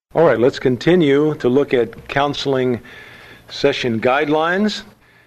All right, let's continue to look at counseling session guidelines.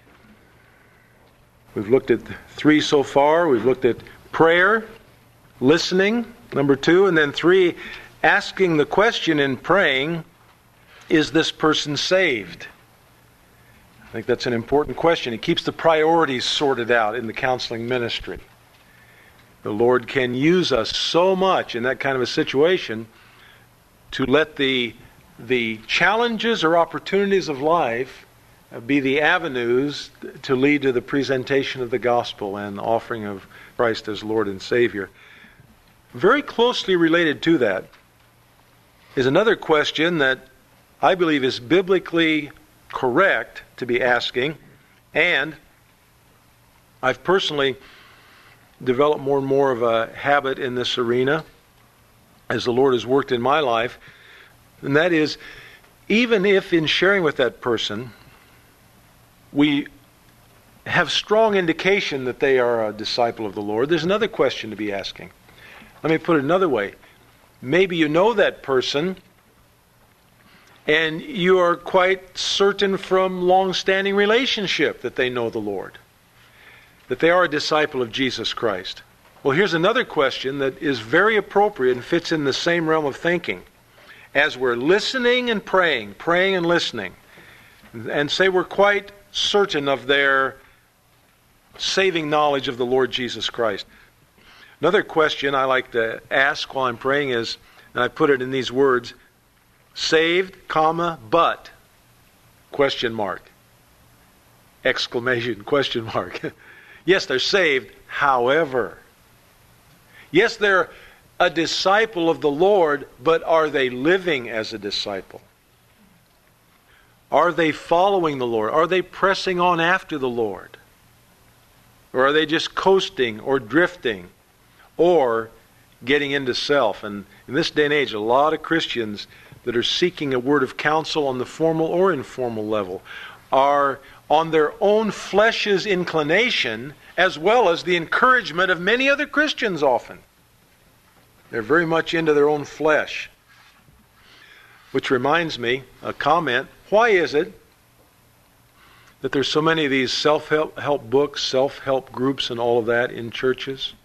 We've looked at 3 so far. We've looked at prayer, listening, number 2, and then 3, asking the question in praying, is this person saved? I think that's an important question. It keeps the priorities sorted out in the counseling ministry. The Lord can use us so much in that kind of a situation to let the challenges or opportunities of life be the avenues to lead to the presentation of the gospel and the offering of Christ as Lord and Savior. Very closely related to that is another question that I believe is biblically correct to be asking, and I've personally developed more and more of a habit in this arena as the Lord has worked in my life, and that is, even if in sharing with that person we have strong indication that they are a disciple of the Lord, there's another question to be asking. Let me put it another way. Maybe you know that person and you are quite certain from long-standing relationship that they know the Lord, that they are a disciple of Jesus Christ. Well, here's another question that is very appropriate and fits in the same realm of thinking. As we're listening and praying and listening, and say we're quite certain of their saving knowledge of the Lord Jesus Christ. Another question I like to ask while I'm praying is, and I put it in these words, saved, comma, but, question mark, exclamation, question mark. Yes, they're saved, however. Yes, they're a disciple of the Lord, but are they living as a disciple? Are they following the Lord? Are they pressing on after the Lord? Or are they just coasting or drifting or getting into self? And in this day and age, a lot of Christians that are seeking a word of counsel on the formal or informal level are on their own flesh's inclination, as well as the encouragement of many other Christians often. They're very much into their own flesh. Which reminds me, a comment, why is it that there's so many of these self-help books, self-help groups and all of that in churches?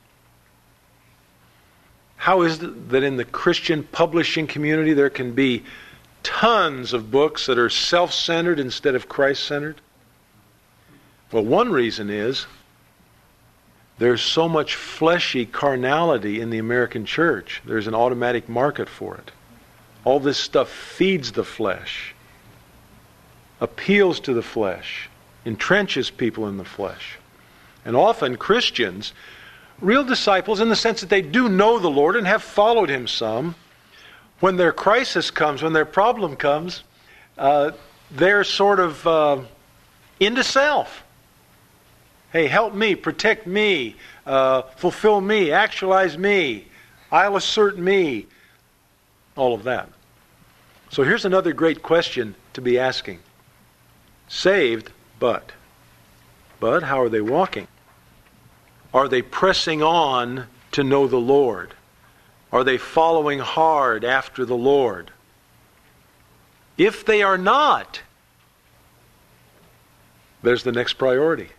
How is it that in the Christian publishing community there can be tons of books that are self-centered instead of Christ-centered? Well, one reason is there's so much fleshy carnality in the American church. There's an automatic market for it. All this stuff feeds the flesh, appeals to the flesh, entrenches people in the flesh. And often Christians, real disciples in the sense that they do know the Lord and have followed Him some, when their crisis comes, when their problem comes, they're sort of into self. Hey, help me, protect me, fulfill me, actualize me, I'll assert me, all of that. So here's another great question to be asking. Saved, but how are they walking? Are they pressing on to know the Lord? Are they following hard after the Lord? If they are not, there's the next priority.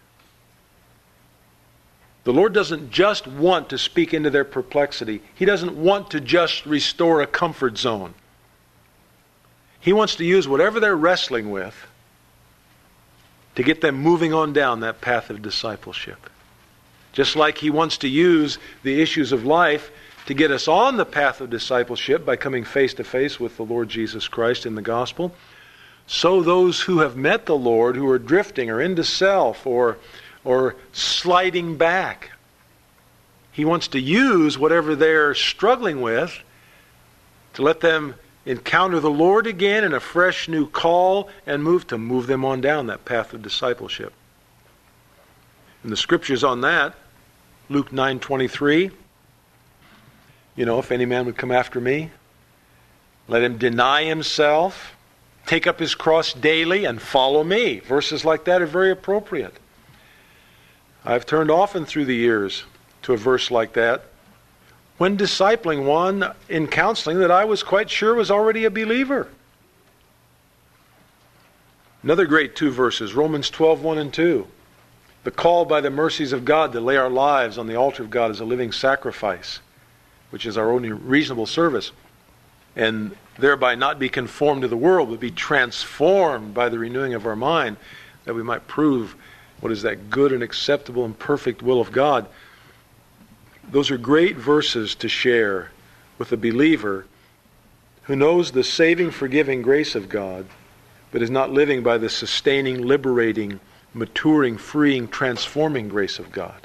The Lord doesn't just want to speak into their perplexity. He doesn't want to just restore a comfort zone. He wants to use whatever they're wrestling with to get them moving on down that path of discipleship. Just like He wants to use the issues of life to get us on the path of discipleship by coming face to face with the Lord Jesus Christ in the gospel, so those who have met the Lord, who are drifting or into self or sliding back, He wants to use whatever they're struggling with to let them encounter the Lord again in a fresh new call and move them on down that path of discipleship. And the scriptures on that, Luke 9:23, if any man would come after me, let him deny himself, take up his cross daily, and follow me. Verses like that are very appropriate. I've turned often through the years to a verse like that when discipling one in counseling that I was quite sure was already a believer. Another great two verses, Romans 12:1 and 2. The call by the mercies of God to lay our lives on the altar of God as a living sacrifice, which is our only reasonable service, and thereby not be conformed to the world, but be transformed by the renewing of our mind, that we might prove what is that good and acceptable and perfect will of God. Those are great verses to share with a believer who knows the saving, forgiving grace of God, but is not living by the sustaining, liberating, maturing, freeing, transforming grace of God.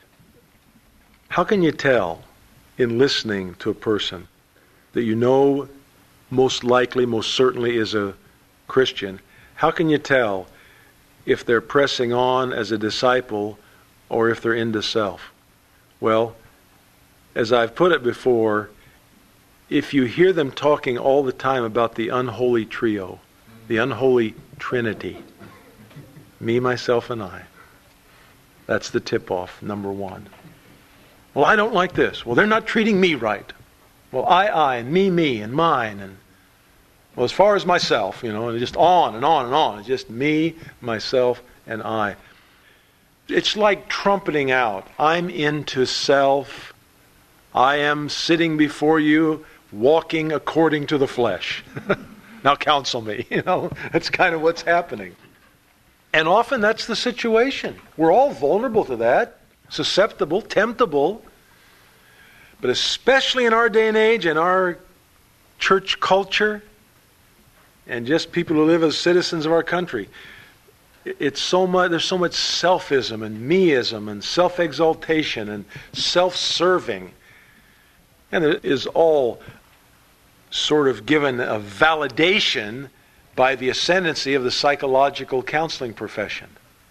How can you tell in listening to a person that you know most likely, most certainly is a Christian? How can you tell if they're pressing on as a disciple or if they're into self? Well, as I've put it before, if you hear them talking all the time about the unholy trio, the unholy trinity, me, myself, and I, that's the tip-off, number one. Well, I don't like this. Well, they're not treating me right. Well, I, and me, and mine, and well, as far as myself, and just on and on and on. It's just me, myself, and I. It's like trumpeting out. I'm into self. I am sitting before you, walking according to the flesh. Now counsel me. That's kind of what's happening. And often that's the situation. We're all vulnerable to that, susceptible, temptable. But especially in our day and age, in our church culture, and just people who live as citizens of our country, there's so much selfism and meism and self-exaltation and self-serving. And it is all sort of given a validation by the ascendancy of the psychological counseling profession.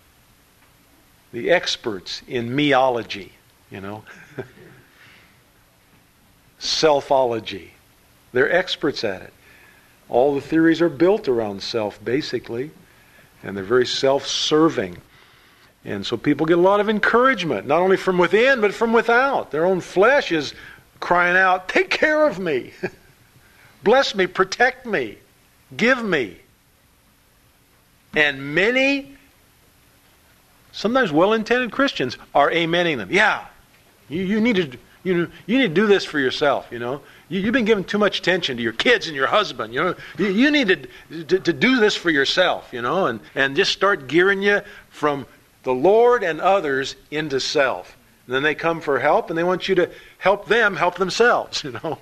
The experts in meology, selfology. They're experts at it. All the theories are built around self, basically, and they're very self-serving. And so people get a lot of encouragement, not only from within, but from without. Their own flesh is crying out, take care of me. Bless me, protect me, give me. And many, sometimes well-intended Christians are amening them. Yeah, you need to do this for yourself, You've been giving too much attention to your kids and your husband, You need to do this for yourself, and just start gearing you from the Lord and others into self. And then they come for help, and they want you to help them help themselves,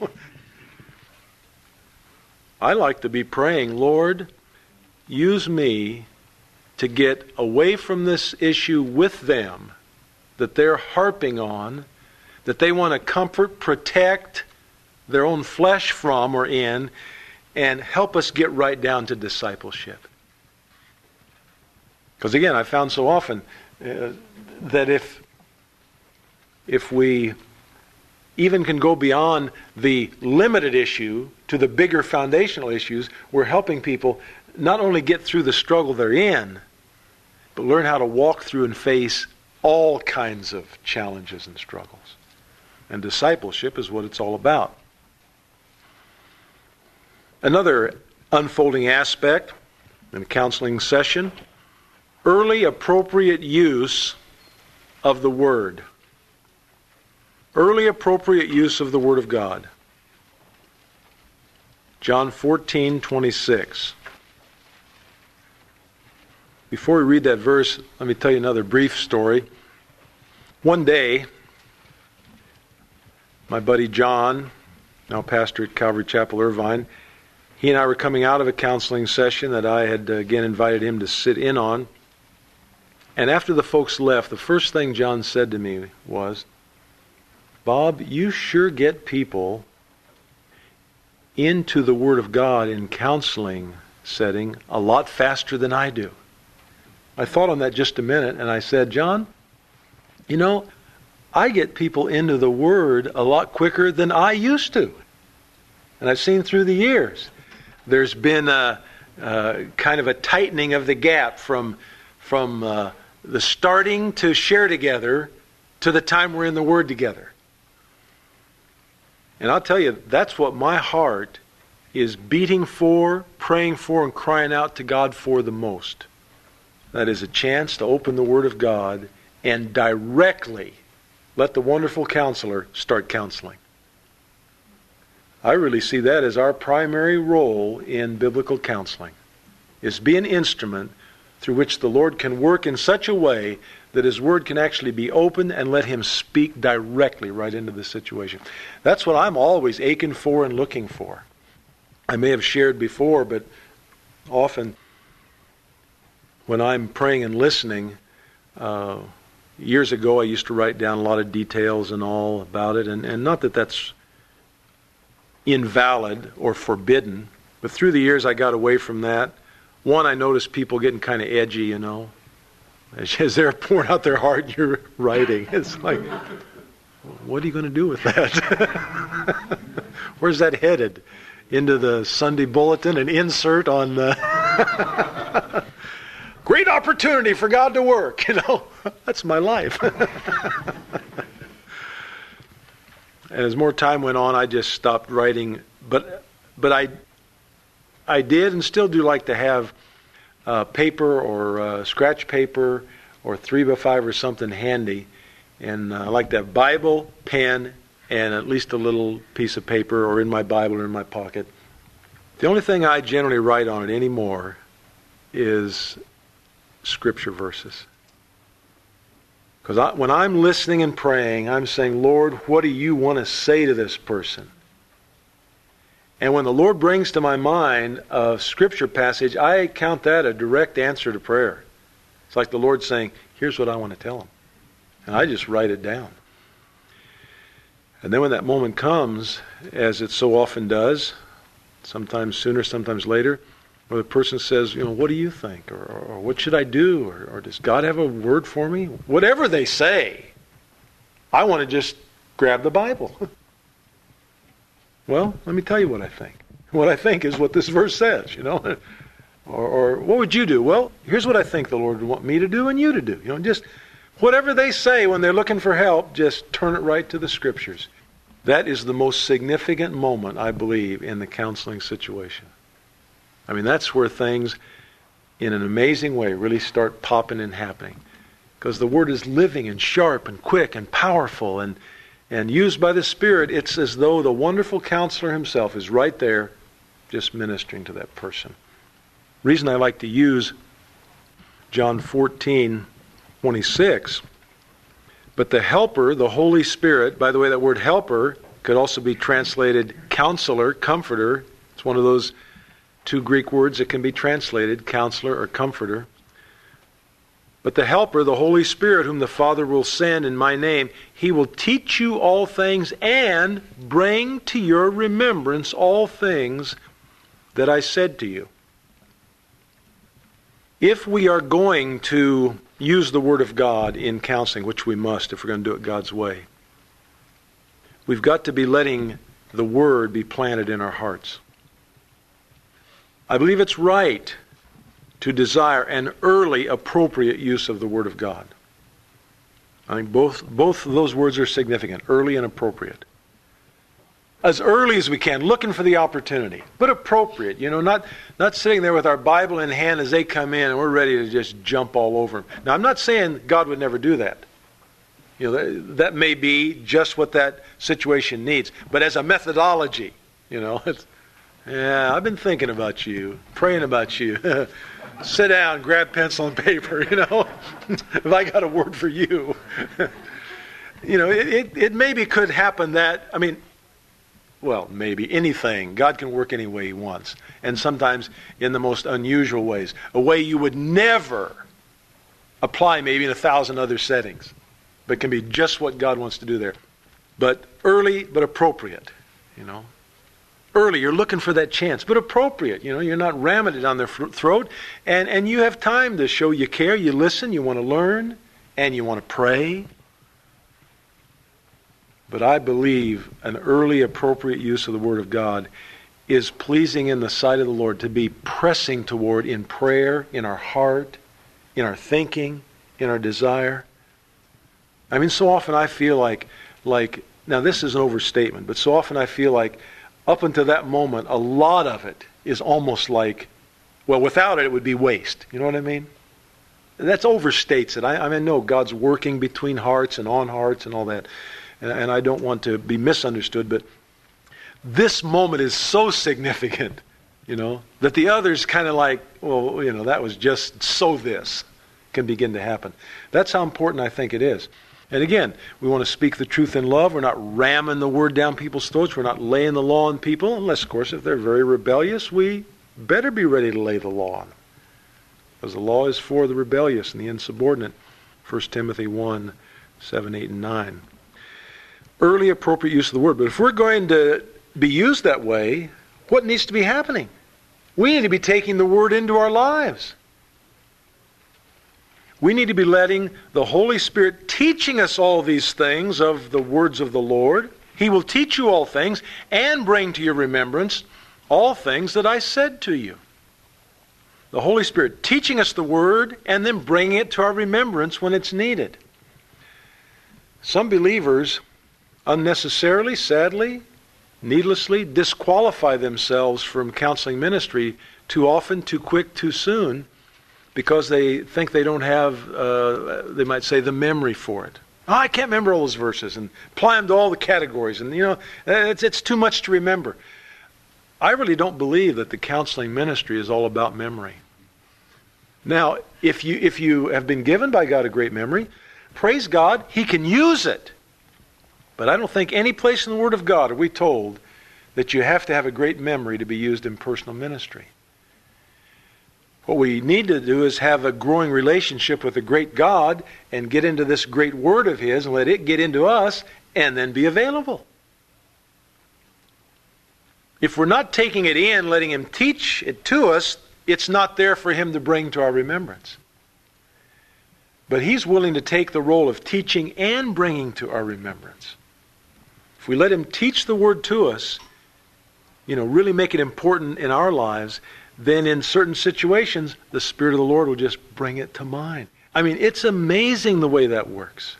I like to be praying, Lord, use me to get away from this issue with them that they're harping on, that they want to comfort, protect their own flesh from or in, and help us get right down to discipleship. Because again, I found so often that if we even can go beyond the limited issue to the bigger foundational issues, we're helping people not only get through the struggle they're in, but learn how to walk through and face all kinds of challenges and struggles. And discipleship is what it's all about. Another unfolding aspect in a counseling session, early appropriate use of the Word. Early appropriate use of the Word of God. John 14:26. Before we read that verse, let me tell you another brief story. One day, my buddy John, now pastor at Calvary Chapel, Irvine, he and I were coming out of a counseling session that I had again invited him to sit in on. And after the folks left, the first thing John said to me was, Bob, you sure get people into the Word of God in counseling setting a lot faster than I do. I thought on that just a minute, and I said, John, I get people into the Word a lot quicker than I used to. And I've seen through the years, there's been a kind of a tightening of the gap from the starting to share together to the time we're in the Word together. And I'll tell you, that's what my heart is beating for, praying for, and crying out to God for the most. That is a chance to open the Word of God and directly let the wonderful counselor start counseling. I really see that as our primary role in biblical counseling, is be an instrument through which the Lord can work in such a way that His Word can actually be opened and let Him speak directly right into the situation. That's what I'm always aching for and looking for. I may have shared before, but often when I'm praying and listening, years ago I used to write down a lot of details and all about it, and not that that's invalid or forbidden, but through the years I got away from that. One, I noticed people getting kind of edgy, as they're pouring out their heart in your writing. It's like, what are you going to do with that? Where's that headed? Into the Sunday bulletin, an insert on the great opportunity for God to work, That's my life. And as more time went on, I just stopped writing. But I did and still do like to have paper or scratch paper or 3x5 or something handy. And I like to have Bible, pen, and at least a little piece of paper or in my Bible or in my pocket. The only thing I generally write on it anymore is Scripture verses. Because when I'm listening and praying, I'm saying, Lord, what do you want to say to this person? And when the Lord brings to my mind a Scripture passage, I count that a direct answer to prayer. It's like the Lord saying, here's what I want to tell him. And I just write it down. And then when that moment comes, as it so often does, sometimes sooner, sometimes later, where the person says, what do you think? Or what should I do? Or does God have a word for me? Whatever they say, I want to just grab the Bible. Well, let me tell you what I think. What I think is what this verse says, Or what would you do? Well, here's what I think the Lord would want me to do and you to do. Just whatever they say when they're looking for help, just turn it right to the Scriptures. That is the most significant moment, I believe, in the counseling situation. I mean, that's where things, in an amazing way, really start popping and happening. Because the Word is living and sharp and quick and powerful and used by the Spirit. It's as though the wonderful counselor himself is right there just ministering to that person. The reason I like to use John 14:26, but the Helper, the Holy Spirit, by the way, that word helper could also be translated counselor, comforter. It's one of those two Greek words that can be translated, counselor or comforter. But the Helper, the Holy Spirit, whom the Father will send in my name, He will teach you all things and bring to your remembrance all things that I said to you. If we are going to use the Word of God in counseling, which we must if we're going to do it God's way, we've got to be letting the Word be planted in our hearts. I believe it's right to desire an early, appropriate use of the Word of God. I think both of those words are significant, early and appropriate. As early as we can, looking for the opportunity, but appropriate, not sitting there with our Bible in hand as they come in and we're ready to just jump all over them. Now, I'm not saying God would never do that. That may be just what that situation needs. But as a methodology, I've been thinking about you, praying about you. Sit down, grab pencil and paper, if I got a word for you. It maybe could happen that, maybe anything. God can work any way He wants. And sometimes in the most unusual ways. A way you would never apply maybe in 1,000 other settings. But can be just what God wants to do there. But early, but appropriate, Early, you're looking for that chance, but appropriate. You're not ramming it down their throat. And you have time to show you care, you listen, you want to learn, and you want to pray. But I believe an early, appropriate use of the Word of God is pleasing in the sight of the Lord, to be pressing toward in prayer, in our heart, in our thinking, in our desire. So often I feel like Now this is an overstatement, but so often I feel like up until that moment, a lot of it is almost like, well, without it, it would be waste. You know what I mean? That overstates it. I mean, no, God's working between hearts and on hearts and all that. And I don't want to be misunderstood, but this moment is so significant, that the others kind of like, well, that was just so this can begin to happen. That's how important I think it is. And again, we want to speak the truth in love. We're not ramming the word down people's throats. We're not laying the law on people, unless, of course, if they're very rebellious, we better be ready to lay the law on them. Because the law is for the rebellious and the insubordinate. 1 Timothy 1, 7, 8, and 9. Early appropriate use of the word. But if we're going to be used that way, what needs to be happening? We need to be taking the word into our lives. We need to be letting the Holy Spirit teaching us all these things of the words of the Lord. He will teach you all things and bring to your remembrance all things that I said to you. The Holy Spirit teaching us the Word and then bringing it to our remembrance when it's needed. Some believers unnecessarily, sadly, needlessly disqualify themselves from counseling ministry too often, too quick, too soon, because they think they don't have, they might say, the memory for it. Oh, I can't remember all those verses and apply them to all the categories. And, it's too much to remember. I really don't believe that the counseling ministry is all about memory. Now, if you have been given by God a great memory, praise God, He can use it. But I don't think any place in the Word of God are we told that you have to have a great memory to be used in personal ministry. What we need to do is have a growing relationship with the great God and get into this great Word of His and let it get into us and then be available. If we're not taking it in, letting Him teach it to us, it's not there for Him to bring to our remembrance. But He's willing to take the role of teaching and bringing to our remembrance. If we let Him teach the Word to us, really make it important in our lives, then in certain situations, the Spirit of the Lord will just bring it to mind. I mean, it's amazing the way that works.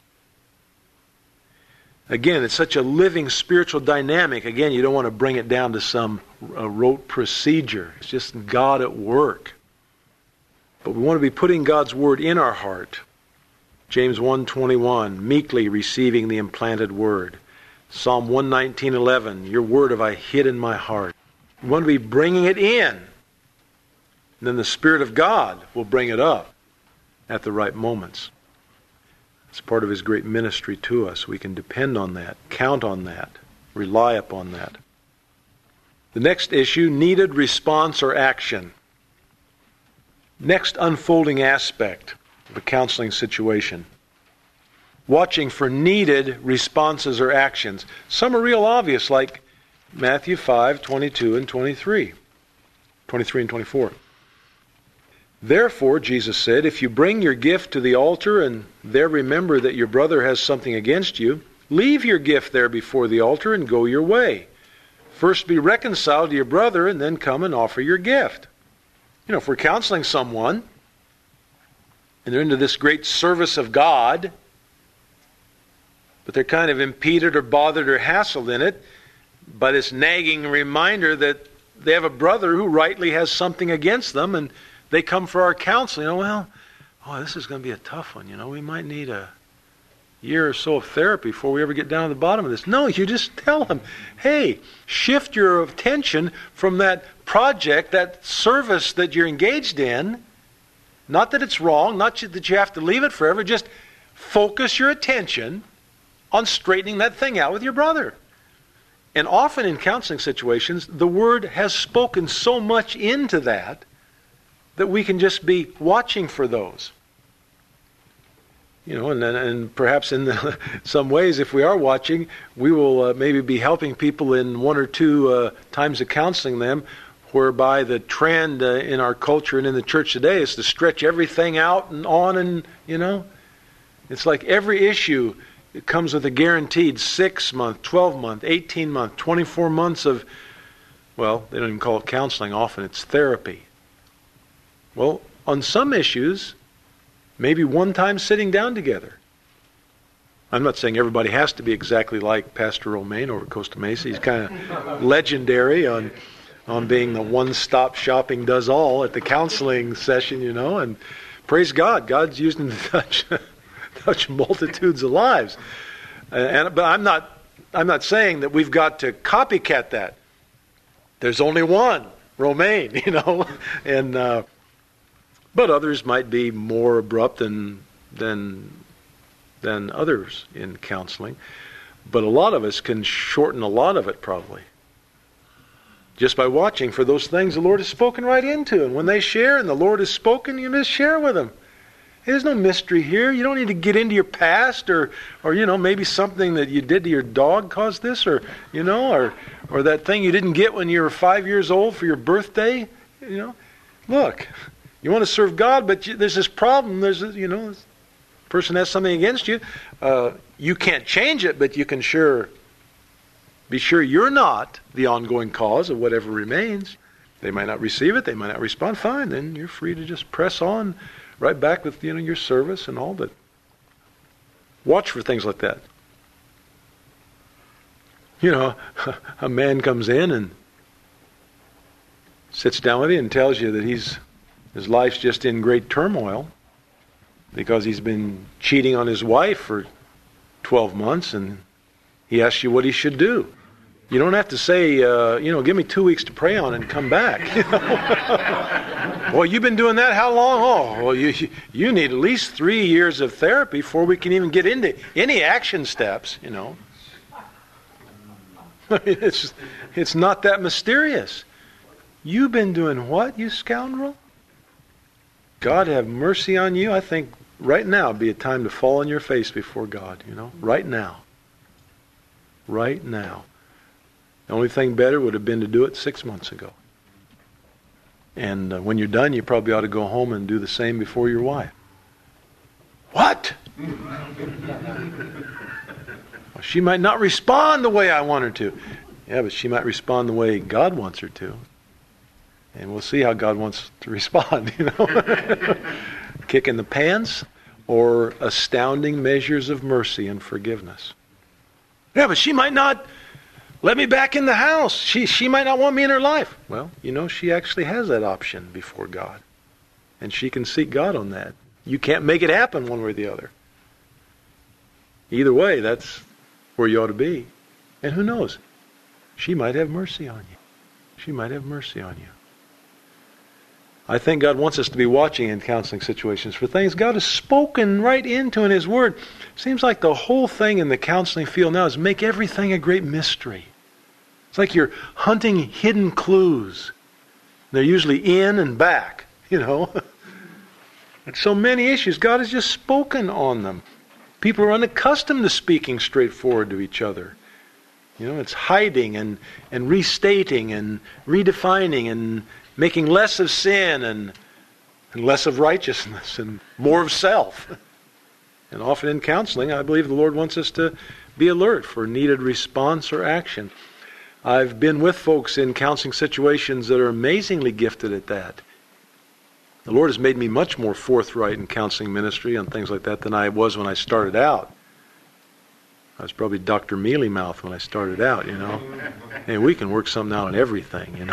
Again, it's such a living spiritual dynamic. Again, you don't want to bring it down to some rote procedure. It's just God at work. But we want to be putting God's Word in our heart. James 1:21, meekly receiving the implanted Word. Psalm 119:11, your Word have I hid in my heart. We want to be bringing it in. And then the Spirit of God will bring it up at the right moments. It's part of His great ministry to us. We can depend on that, count on that, rely upon that. The next issue, needed response or action. Next unfolding aspect of a counseling situation. Watching for needed responses or actions. Some are real obvious, like Matthew 5:22 and 23. 23 and 24. Therefore, Jesus said, if you bring your gift to the altar and there remember that your brother has something against you, leave your gift there before the altar and go your way. First be reconciled to your brother and then come and offer your gift. If we're counseling someone and they're into this great service of God, but they're kind of impeded or bothered or hassled in it by this nagging reminder that they have a brother who rightly has something against them, and they come for our counseling. This is going to be a tough one. We might need a year or so of therapy before we ever get down to the bottom of this. No, you just tell them, hey, shift your attention from that project, that service that you're engaged in. Not that it's wrong, not that you have to leave it forever. Just focus your attention on straightening that thing out with your brother. And often in counseling situations, the Word has spoken so much into that we can just be watching for those. And perhaps in some ways, if we are watching, we will maybe be helping people in one or two times of counseling them, whereby the trend in our culture and in the church today is to stretch everything out and on and, It's like every issue, it comes with a guaranteed 6-month, 12-month, 18-month, 24 months of, they don't even call it counseling often, it's therapy. Well, on some issues, maybe one time sitting down together. I'm not saying everybody has to be exactly like Pastor Romaine over at Costa Mesa. He's kind of legendary on being the one-stop shopping does all at the counseling session, and praise God, God's used him to touch multitudes of lives. But I'm not saying that we've got to copycat that. There's only one Romaine, and but others might be more abrupt than others in counseling. But a lot of us can shorten a lot of it probably. Just by watching for those things the Lord has spoken right into. And when they share and the Lord has spoken, you just share with them. There's no mystery here. You don't need to get into your past or maybe something that you did to your dog caused this or that thing you didn't get when you were 5 years old for your birthday. Look, you want to serve God, but there's this problem. This person has something against you. You can't change it, but you can be sure you're not the ongoing cause of whatever remains. They might not receive it. They might not respond. Fine, then you're free to just press on right back with your service and all. But watch for things like that. A man comes in and sits down with you and tells you that his life's just in great turmoil because he's been cheating on his wife for 12 months, and he asks you what he should do. You don't have to say, give me 2 weeks to pray on it and come back. Well, you've been doing that how long? Oh, well, you need at least 3 years of therapy before we can even get into any action steps, I mean, it's not that mysterious. You've been doing what, you scoundrel? God have mercy on you. I think right now would be a time to fall on your face before God, right now. Right now. The only thing better would have been to do it 6 months ago. And when you're done, you probably ought to go home and do the same before your wife. What? Well, she might not respond the way I want her to. Yeah, but she might respond the way God wants her to. And we'll see how God wants to respond, Kick in the pants or astounding measures of mercy and forgiveness. Yeah, but she might not let me back in the house. She might not want me in her life. Well, she actually has that option before God. And she can seek God on that. You can't make it happen one way or the other. Either way, that's where you ought to be. And who knows? She might have mercy on you. She might have mercy on you. I think God wants us to be watching in counseling situations for things God has spoken right into in His Word. Seems like the whole thing in the counseling field now is make everything a great mystery. It's like you're hunting hidden clues. They're usually in and back, And so many issues, God has just spoken on them. People are unaccustomed to speaking straightforward to each other. It's hiding and restating and redefining and making less of sin and less of righteousness and more of self. And often in counseling, I believe the Lord wants us to be alert for needed response or action. I've been with folks in counseling situations that are amazingly gifted at that. The Lord has made me much more forthright in counseling ministry and things like that than I was when I started out. I was probably Dr. Mealy Mouth when I started out, And we can work something out on everything,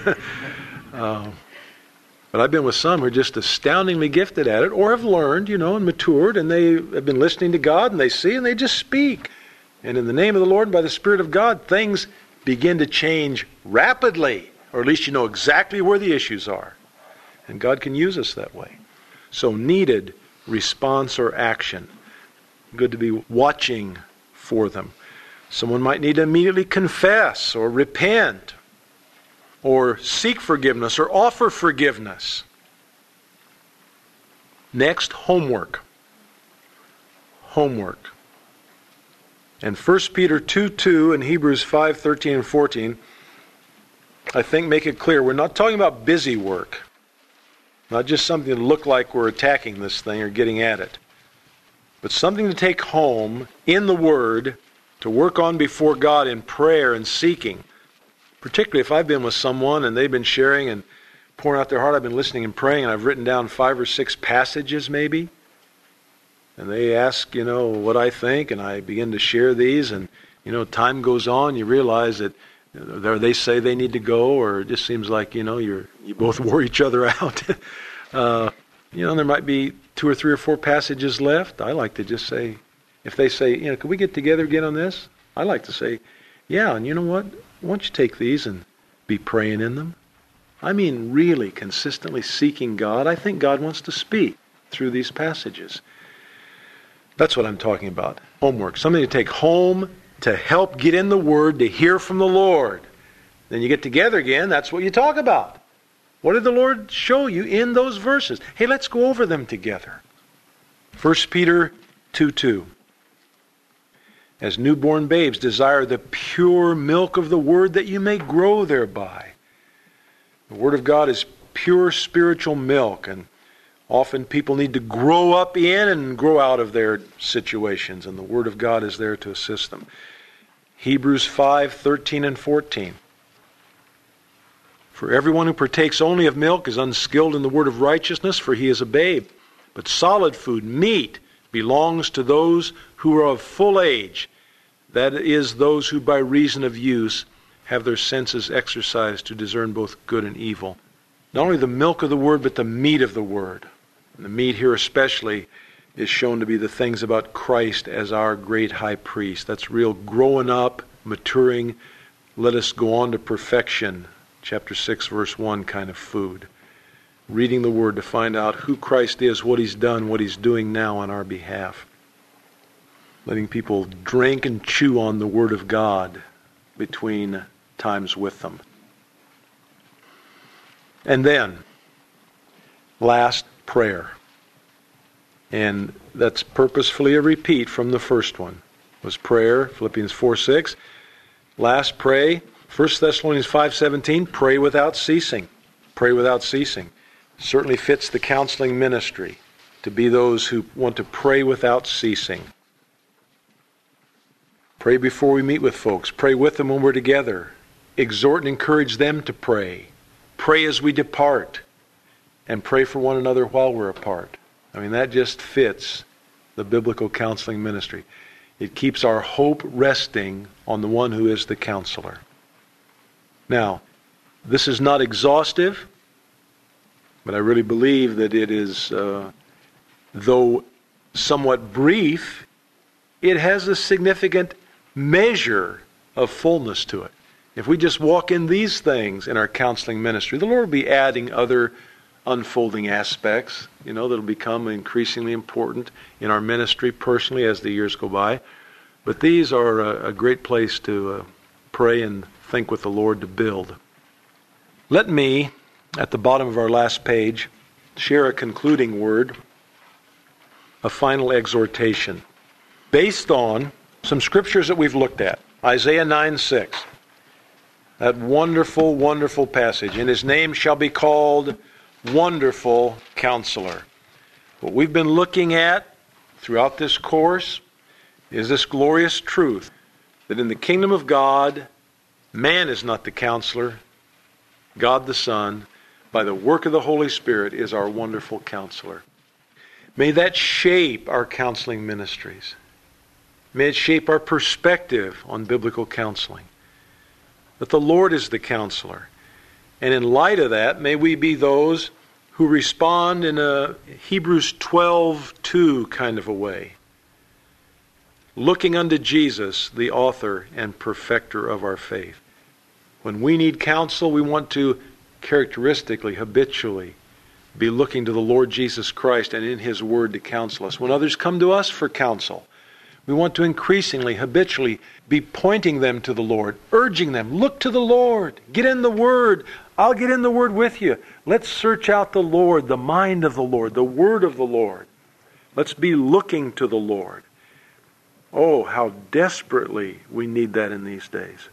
But I've been with some who are just astoundingly gifted at it or have learned, and matured, and they have been listening to God, and they see, and they just speak. And in the name of the Lord and by the Spirit of God, things begin to change rapidly, or at least you know exactly where the issues are. And God can use us that way. So needed response or action. Good to be watching for them. Someone might need to immediately confess or repent or seek forgiveness or offer forgiveness. Next, homework. Homework. And 1 Peter 2:2 and Hebrews 5:13 and 14, I think make it clear we're not talking about busy work. Not just something to look like we're attacking this thing or getting at it. But something to take home in the Word to work on before God in prayer and seeking. Particularly if I've been with someone and they've been sharing and pouring out their heart, I've been listening and praying, and I've written down 5 or 6 passages maybe. And they ask, what I think, and I begin to share these, and, time goes on, you realize that they say they need to go, or it just seems like, you both wore each other out. There might be 2 or 3 or 4 passages left. I like to just say, if they say, can we get together again on this? I like to say, yeah, and you know what? Why don't you take these and be praying in them? I mean, really consistently seeking God. I think God wants to speak through these passages. That's what I'm talking about. Homework. Something to take home to help get in the Word, to hear from the Lord. Then you get together again, that's what you talk about. What did the Lord show you in those verses? Hey, let's go over them together. 1 Peter 2:2. As newborn babes, desire the pure milk of the Word that you may grow thereby. The Word of God is pure spiritual milk, and often people need to grow up in and grow out of their situations, and the Word of God is there to assist them. Hebrews 5:13 and 14. For everyone who partakes only of milk is unskilled in the word of righteousness, for he is a babe. But solid food, meat, belongs to those who are of full age, that is, those who by reason of use have their senses exercised to discern both good and evil. Not only the milk of the Word, but the meat of the Word. And the meat here especially is shown to be the things about Christ as our great high priest. That's real growing up, maturing, let us go on to perfection, chapter 6, verse 1 kind of food. Reading the Word to find out who Christ is, what He's done, what He's doing now on our behalf. Letting people drink and chew on the Word of God between times with them. And then, last, prayer. And that's purposefully a repeat from the first one. It was prayer, Philippians 4:6. Last, pray. 1 Thessalonians 5:17, pray without ceasing. Pray without ceasing. Certainly fits the counseling ministry to be those who want to pray without ceasing. Pray before we meet with folks. Pray with them when we're together. Exhort and encourage them to pray. Pray as we depart. And pray for one another while we're apart. I mean, that just fits the biblical counseling ministry. It keeps our hope resting on the one who is the counselor. Now, this is not exhaustive, but I really believe that it is, though somewhat brief, it has a significant measure of fullness to it. If we just walk in these things in our counseling ministry, the Lord will be adding other unfolding aspects, that'll become increasingly important in our ministry personally as the years go by. But these are a great place to pray and think with the Lord to build. Let me, at the bottom of our last page, share a concluding word, a final exhortation, based on some scriptures that we've looked at. Isaiah 9:6. That wonderful, wonderful passage. And His name shall be called Wonderful Counselor. What we've been looking at throughout this course is this glorious truth that in the kingdom of God, man is not the counselor. God the Son, by the work of the Holy Spirit, is our wonderful counselor. May that shape our counseling ministries. May it shape our perspective on biblical counseling. That the Lord is the counselor. And in light of that, may we be those who respond in a Hebrews 12:2 kind of a way. Looking unto Jesus, the author and perfecter of our faith. When we need counsel, we want to characteristically, habitually, be looking to the Lord Jesus Christ and in His Word to counsel us. When others come to us for counsel, we want to increasingly, habitually, be pointing them to the Lord, urging them, look to the Lord, get in the Word. I'll get in the Word with you. Let's search out the Lord, the mind of the Lord, the Word of the Lord. Let's be looking to the Lord. Oh, how desperately we need that in these days.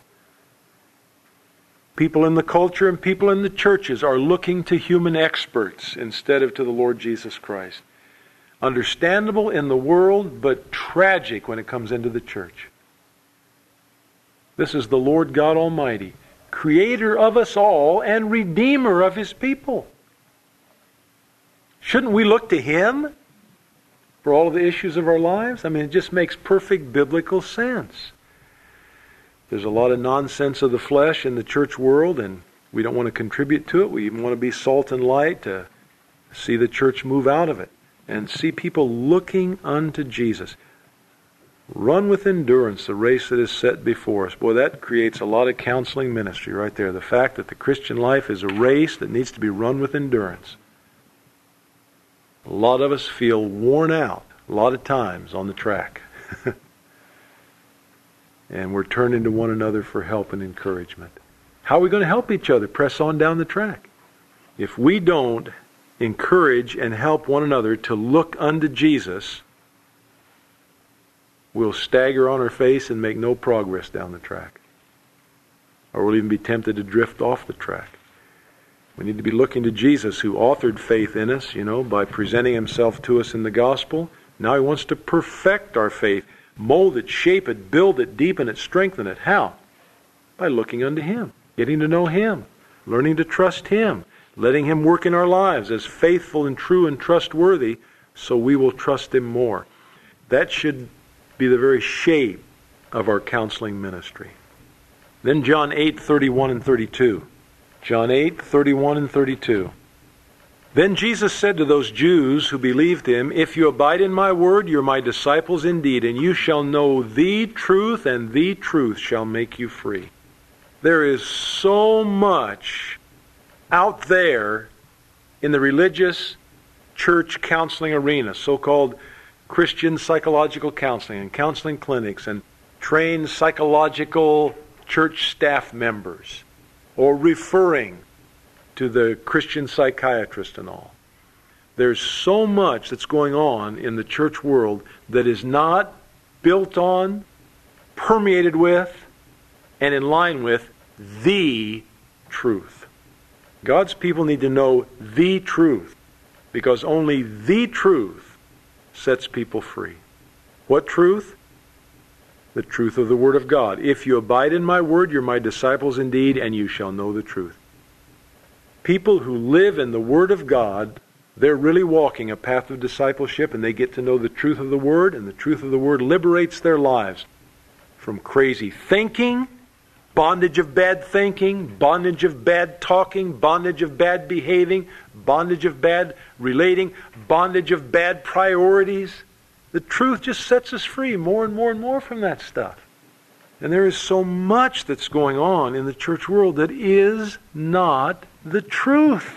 People in the culture and people in the churches are looking to human experts instead of to the Lord Jesus Christ. Understandable in the world, but tragic when it comes into the church. This is the Lord God Almighty, Creator of us all and Redeemer of His people. Shouldn't we look to Him? for all of the issues of our lives? I mean, it just makes perfect biblical sense. There's a lot of nonsense of the flesh in the church world, and we don't want to contribute to it. We even want to be salt and light to see the church move out of it and see people looking unto Jesus. Run with endurance the race that is set before us. Boy, that creates a lot of counseling ministry right there. The fact that the Christian life is a race that needs to be run with endurance. A lot of us feel worn out a lot of times on the track. And we're turning to one another for help and encouragement. How are we going to help each other press on down the track? If we don't encourage and help one another to look unto Jesus, we'll stagger on our face and make no progress down the track. Or we'll even be tempted to drift off the track. We need to be looking to Jesus, who authored faith in us, by presenting himself to us in the gospel. Now he wants to perfect our faith, mold it, shape it, build it, deepen it, strengthen it. How? By looking unto him, getting to know him, learning to trust him, letting him work in our lives as faithful and true and trustworthy, so we will trust him more. That should be the very shape of our counseling ministry. Then John 8:31 and 32. John 8:31 and 32. Then Jesus said to those Jews who believed him, "If you abide in my word, you're my disciples indeed, and you shall know the truth, and the truth shall make you free." There is so much out there in the religious church counseling arena, so-called Christian psychological counseling and counseling clinics and trained psychological church staff members, or referring to the Christian psychiatrist and all. There's so much that's going on in the church world that is not built on, permeated with, and in line with the truth. God's people need to know the truth, because only the truth sets people free. What truth? The truth of the Word of God. If you abide in my word, you're my disciples indeed, and you shall know the truth. People who live in the Word of God, they're really walking a path of discipleship, and they get to know the truth of the Word, and the truth of the Word liberates their lives from crazy thinking, bondage of bad thinking, bondage of bad talking, bondage of bad behaving, bondage of bad relating, bondage of bad priorities. The truth just sets us free more and more and more from that stuff. And there is so much that's going on in the church world that is not the truth.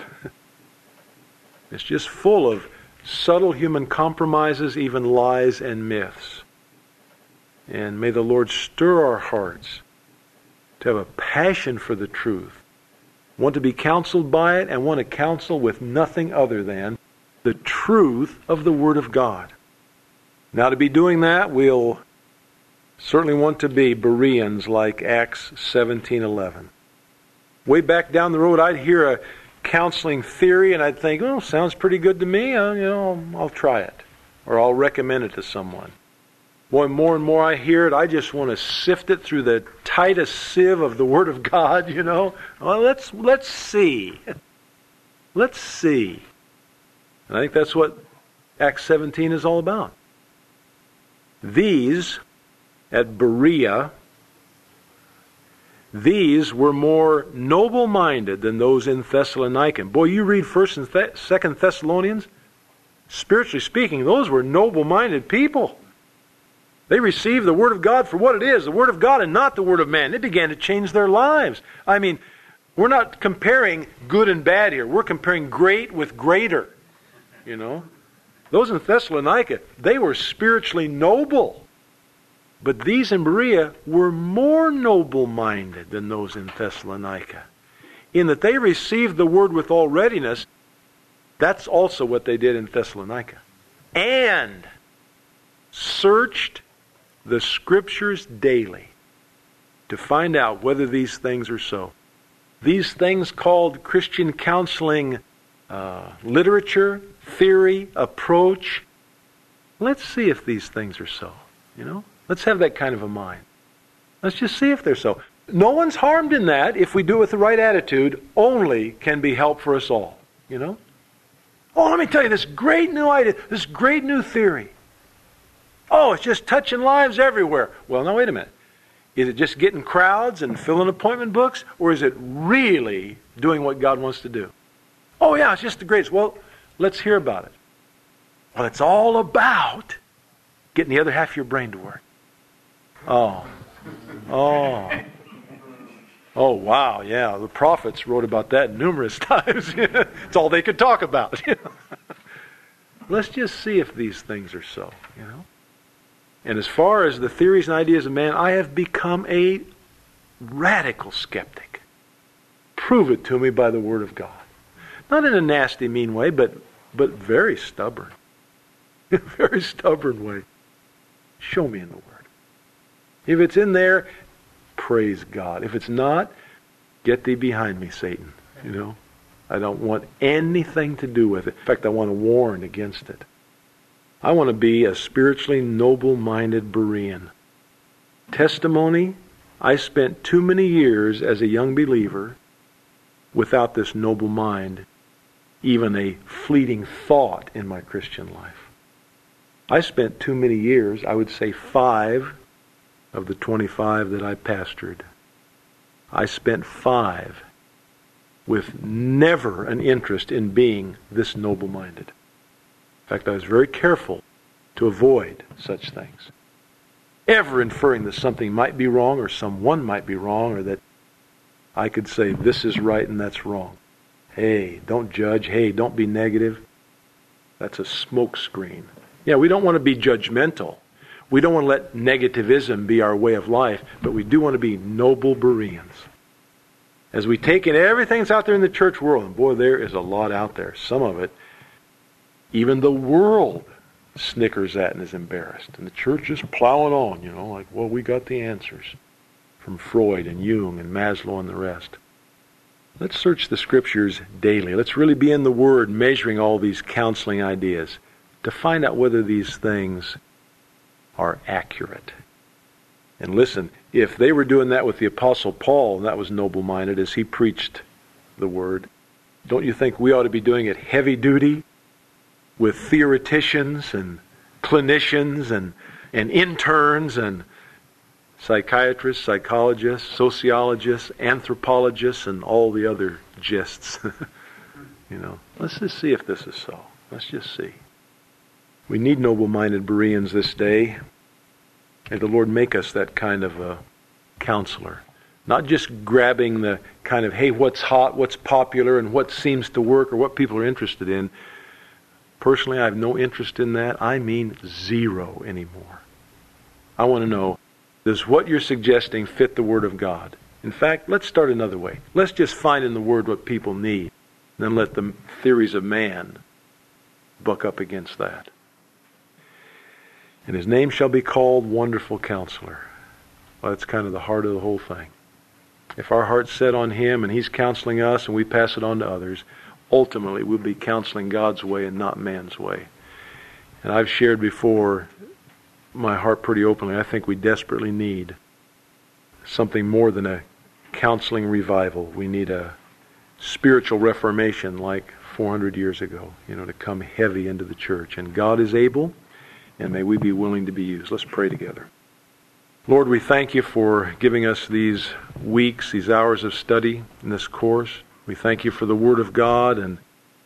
It's just full of subtle human compromises, even lies and myths. And may the Lord stir our hearts to have a passion for the truth, want to be counseled by it, and want to counsel with nothing other than the truth of the Word of God. Now, to be doing that, we'll certainly want to be Bereans like Acts 17:11. Way back down the road, I'd hear a counseling theory, and I'd think, "Oh, sounds pretty good to me. I'll try it, or I'll recommend it to someone." Boy, more and more I hear it, I just want to sift it through the tightest sieve of the Word of God. Well, let's see. Let's see. And I think that's what Acts 17 is all about. These at Berea, these were more noble-minded than those in Thessalonica. Boy, you read 1st and 2nd Thessalonians, spiritually speaking, those were noble-minded people. They received the Word of God for what it is, the Word of God and not the Word of man. They began to change their lives. I mean, we're not comparing good and bad here. We're comparing great with greater. Those in Thessalonica, they were spiritually noble. But these in Berea were more noble-minded than those in Thessalonica, in that they received the Word with all readiness. That's also what they did in Thessalonica. And searched the Scriptures daily to find out whether these things are so. These things called Christian counseling literature, theory, approach. Let's see if these things are so. Let's have that kind of a mind. Let's just see if they're so. No one's harmed in that if we do it with the right attitude. Only can be help for us all. Oh, let me tell you this great new idea, this great new theory. Oh, it's just touching lives everywhere. Well, now wait a minute. Is it just getting crowds and filling appointment books? Or is it really doing what God wants to do? Oh yeah, it's just the greatest. Well, let's hear about it. Well, it's all about getting the other half of your brain to work. Oh, wow, yeah. The prophets wrote about that numerous times. It's all they could talk about. Let's just see if these things are so, And as far as the theories and ideas of man, I have become a radical skeptic. Prove it to me by the Word of God. Not in a nasty, mean way, but very stubborn. Very stubborn way. Show me in the Word. If it's in there, praise God. If it's not, get thee behind me, Satan. I don't want anything to do with it. In fact, I want to warn against it. I want to be a spiritually noble-minded Berean. Testimony, I spent too many years as a young believer without this noble mind, even a fleeting thought in my Christian life. I spent too many years, I would say 5 of the 25 that I pastored. I spent 5 with never an interest in being this noble-minded. In fact, I was very careful to avoid such things. Ever inferring that something might be wrong or someone might be wrong, or that I could say this is right and that's wrong. Hey, don't judge. Hey, don't be negative. That's a smoke screen. Yeah, we don't want to be judgmental. We don't want to let negativism be our way of life, but we do want to be noble Bereans. As we take in everything that's out there in the church world, and boy, there is a lot out there. Some of it, even the world snickers at and is embarrassed. And the church is plowing on, like, well, we got the answers from Freud and Jung and Maslow and the rest. Let's search the Scriptures daily. Let's really be in the Word, measuring all these counseling ideas to find out whether these things are accurate. And listen, if they were doing that with the Apostle Paul, and that was noble-minded as he preached the Word, don't you think we ought to be doing it heavy duty with theoreticians and clinicians and interns and psychiatrists, psychologists, sociologists, anthropologists, and all the other gists? Let's just see if this is so. Let's just see. We need noble-minded Bereans this day. May the Lord make us that kind of a counselor. Not just grabbing the kind of, hey, what's hot, what's popular, and what seems to work, or what people are interested in. Personally, I have no interest in that. I mean 0 anymore. I want to know, does what you're suggesting fit the Word of God? In fact, let's start another way. Let's just find in the Word what people need, then let the theories of man buck up against that. And His name shall be called Wonderful Counselor. Well, that's kind of the heart of the whole thing. If our heart's set on Him and He's counseling us and we pass it on to others, ultimately we'll be counseling God's way and not man's way. And I've shared before my heart pretty openly. I think we desperately need something more than a counseling revival. We need a spiritual reformation like 400 years ago, to come heavy into the church. And God is able, and may we be willing to be used. Let's pray together. Lord, we thank You for giving us these weeks, these hours of study in this course. We thank You for the Word of God, and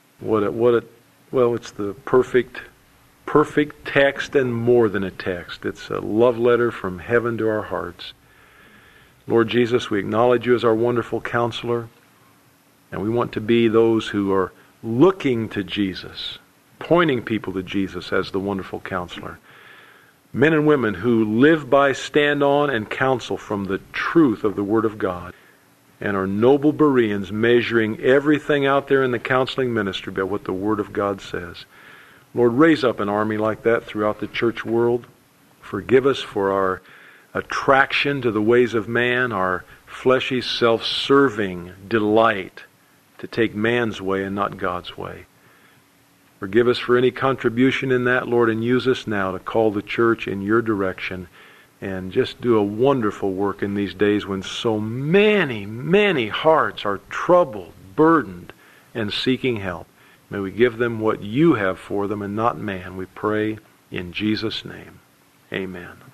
it's the perfect text and more than a text. It's a love letter from heaven to our hearts. Lord Jesus, we acknowledge You as our wonderful counselor, and we want to be those who are looking to Jesus, pointing people to Jesus as the wonderful counselor. Men and women who live by, stand on, and counsel from the truth of the Word of God, and are noble Bereans, measuring everything out there in the counseling ministry by what the Word of God says. Lord, raise up an army like that throughout the church world. Forgive us for our attraction to the ways of man, our fleshy, self-serving delight to take man's way and not God's way. Forgive us for any contribution in that, Lord, and use us now to call the church in Your direction and just do a wonderful work in these days when so many, many hearts are troubled, burdened, and seeking help. May we give them what you have for them and not man. We pray in Jesus' name. Amen.